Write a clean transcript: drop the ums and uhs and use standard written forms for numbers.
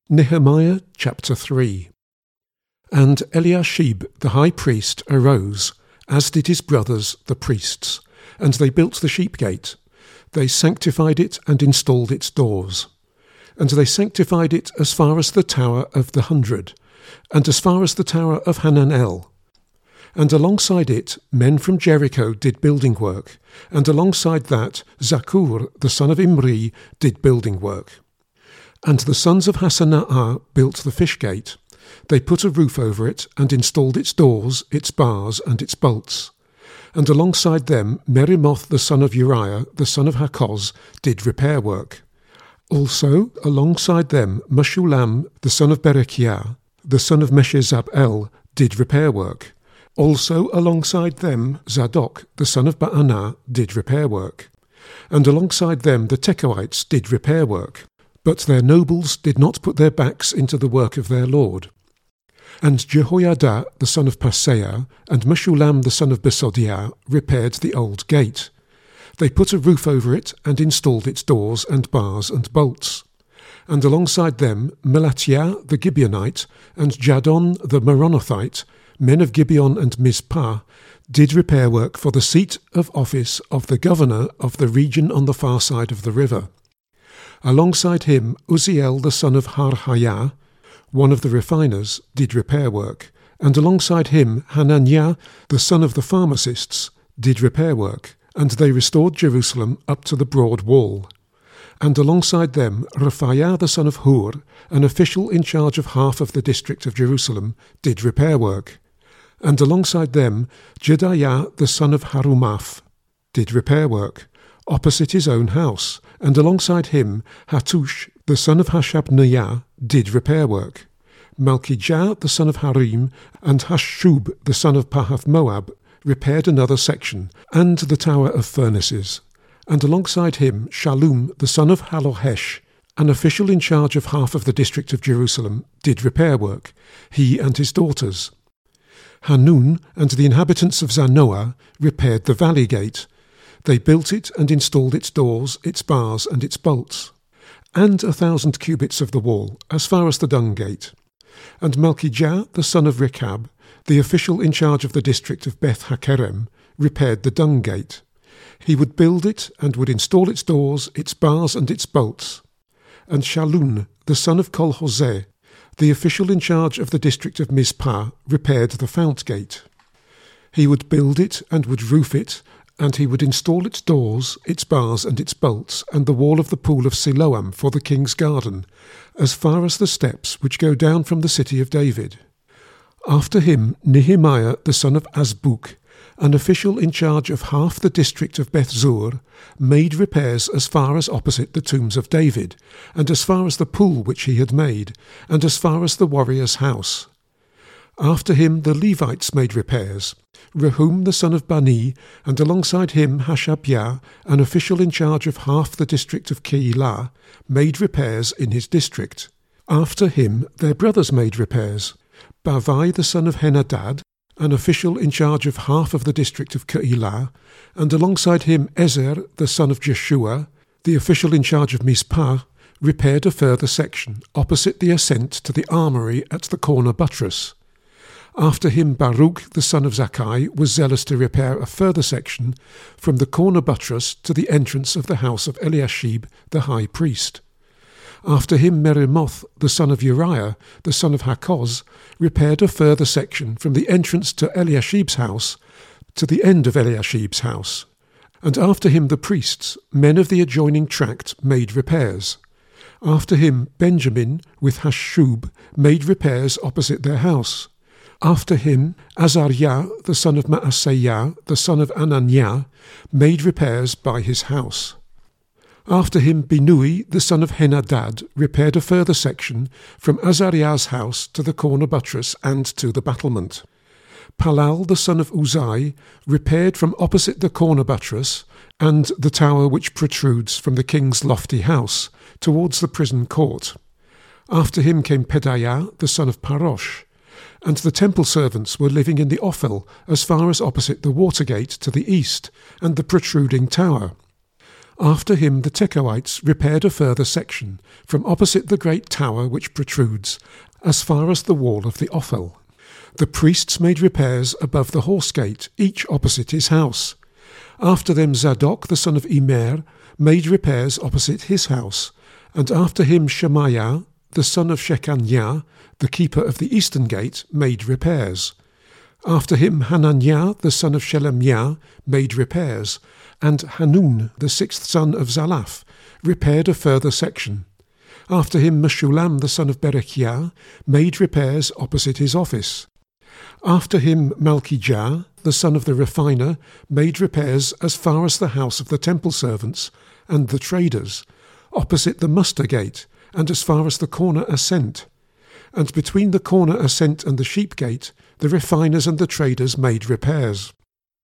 Nehemiah chapter 3. And Eliashib the high priest arose, as did his brothers the priests, and they built the sheep gate. They sanctified it and installed its doors. And they sanctified it as far as the tower of the 100, and as far as the tower of Hananel. And alongside it men from Jericho did building work, and alongside that Zaccur the son of Imri did building work. And the sons of Hassenaah built the fish gate. They put a roof over it, and installed its doors, its bars, and its bolts. And alongside them Merimoth the son of Uriah, the son of Hakkoz, did repair work. Also alongside them Meshullam the son of Berechiah, the son of Meshezabel, did repair work. Also alongside them Zadok the son of Baanah did repair work. And alongside them the Tekoites did repair work. But their nobles did not put their backs into the work of their lord. And Jehoiada the son of Paseah and Meshullam the son of Besodiah repaired the old gate. They put a roof over it and installed its doors and bars and bolts. And alongside them Melatiah the Gibeonite and Jadon the Meronothite, men of Gibeon and Mizpah, did repair work for the seat of office of the governor of the region on the far side of the river. Alongside him Uzziel the son of Harhaiah, one of the refiners, did repair work, and alongside him Hananiah the son of the pharmacists did repair work, and they restored Jerusalem up to the broad wall. And alongside them Rephaiah the son of Hur, an official in charge of half of the district of Jerusalem, did repair work. And alongside them Jedaiah the son of Harumaph did repair work, opposite his own house, and alongside him Hattush the son of Hashabneiah did repair work. Malchijah the son of Harim and Hashub the son of Pahath-Moab repaired another section, and the tower of furnaces. And alongside him Shallum the son of Hallohesh, an official in charge of half of the district of Jerusalem, did repair work, he and his daughters. Hanun and the inhabitants of Zanoah repaired the valley gate. They built it and installed its doors, its bars, and its bolts, and 1,000 cubits of the wall, as far as the dung gate. And Malchijah the son of Rechab, the official in charge of the district of Beth Hakerem, repaired the dung gate. He would build it and would install its doors, its bars, and its bolts. And Shallun the son of Kol-Hoseh, the official in charge of the district of Mizpah, repaired the fount gate. He would build it and would roof it, and he would install its doors, its bars, and its bolts, and the wall of the pool of Siloam for the king's garden, as far as the steps which go down from the city of David. After him Nehemiah the son of Azbuk, an official in charge of half the district of Beth-zur, made repairs as far as opposite the tombs of David, and as far as the pool which he had made, and as far as the warrior's house. After him the Levites made repairs, Rehum the son of Bani, and alongside him Hashabiah, an official in charge of half the district of Keilah, made repairs in his district. After him their brothers made repairs, Bavai the son of Henadad, an official in charge of half of the district of Keilah, and alongside him Ezer the son of Jeshua, the official in charge of Mizpah, repaired a further section, opposite the ascent to the armoury at the corner buttress. After him Baruch the son of Zakkai was zealous to repair a further section from the corner buttress to the entrance of the house of Eliashib the high priest. After him Merimoth the son of Uriah, the son of Hakkoz, repaired a further section from the entrance to Eliashib's house to the end of Eliashib's house. And after him the priests, men of the adjoining tract, made repairs. After him Benjamin with Hashub made repairs opposite their house. After him Azariah the son of Maaseiah, the son of Ananiah, made repairs by his house. After him Binui the son of Henadad repaired a further section from Azariah's house to the corner buttress and to the battlement. Palal the son of Uzai repaired from opposite the corner buttress and the tower which protrudes from the king's lofty house towards the prison court. After him came Pedaiah the son of Parosh, and the temple servants were living in the Ophel as far as opposite the water gate to the east and the protruding tower. After him the Tekoites repaired a further section from opposite the great tower which protrudes as far as the wall of the Ophel. The priests made repairs above the horse gate, each opposite his house. After them Zadok the son of Immer made repairs opposite his house, and after him Shemaiah the son of Shechaniah, the keeper of the eastern gate, made repairs. After him Hananiah the son of Shelemiah made repairs, and Hanun the sixth son of Zalaph repaired a further section. After him Meshulam the son of Berechiah made repairs opposite his office. After him Malchijah the son of the refiner made repairs as far as the house of the temple servants and the traders, opposite the muster gate, and as far as the corner ascent. And between the corner ascent and the sheep gate, the refiners and the traders made repairs.